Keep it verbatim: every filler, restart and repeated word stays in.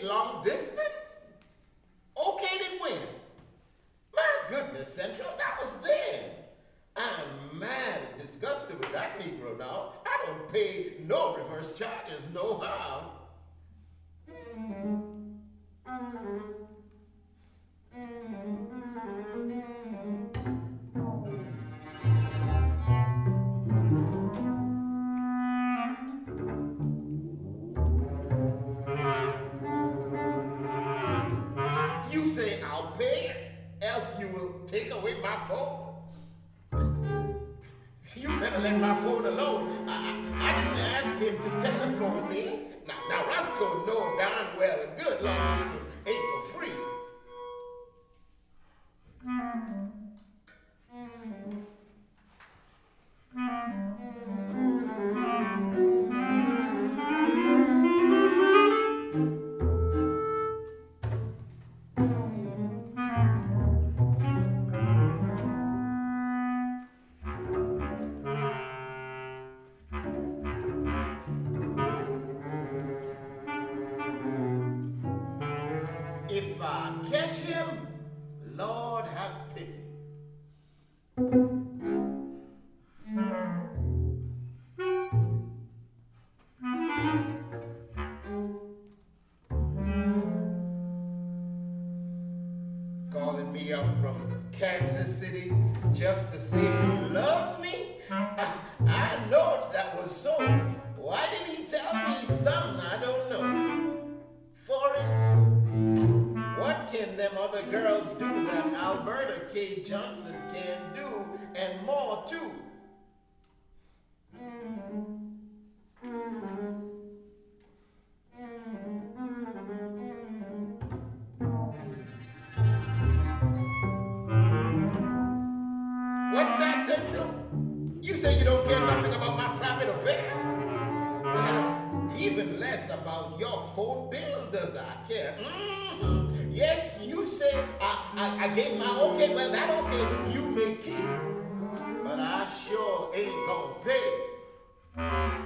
communicate long distance? Okay, then when? My goodness, Central, that was then. I'm mad and disgusted with that Negro now. I don't pay no reverse charges, no how. You say I'll pay, else you will take away my phone. You better let my phone alone. I, I, I didn't ask him to telephone me. Now, now Roscoe know darn well and good long distance ain't for free. If I catch him, Lord have pity. Calling me up from Kansas City just to say he loves me? I, I know that was so. Why didn't he tell me something I don't know? For instance, what can them other girls do that Alberta K. Johnson can do, and more too? What's that, Central? You say you don't care nothing about my private affair? Well, even less about your phone bill does I care. Mm-hmm. Yes, you say I, I, I gave my okay, well that okay you may keep, but I sure ain't gonna pay.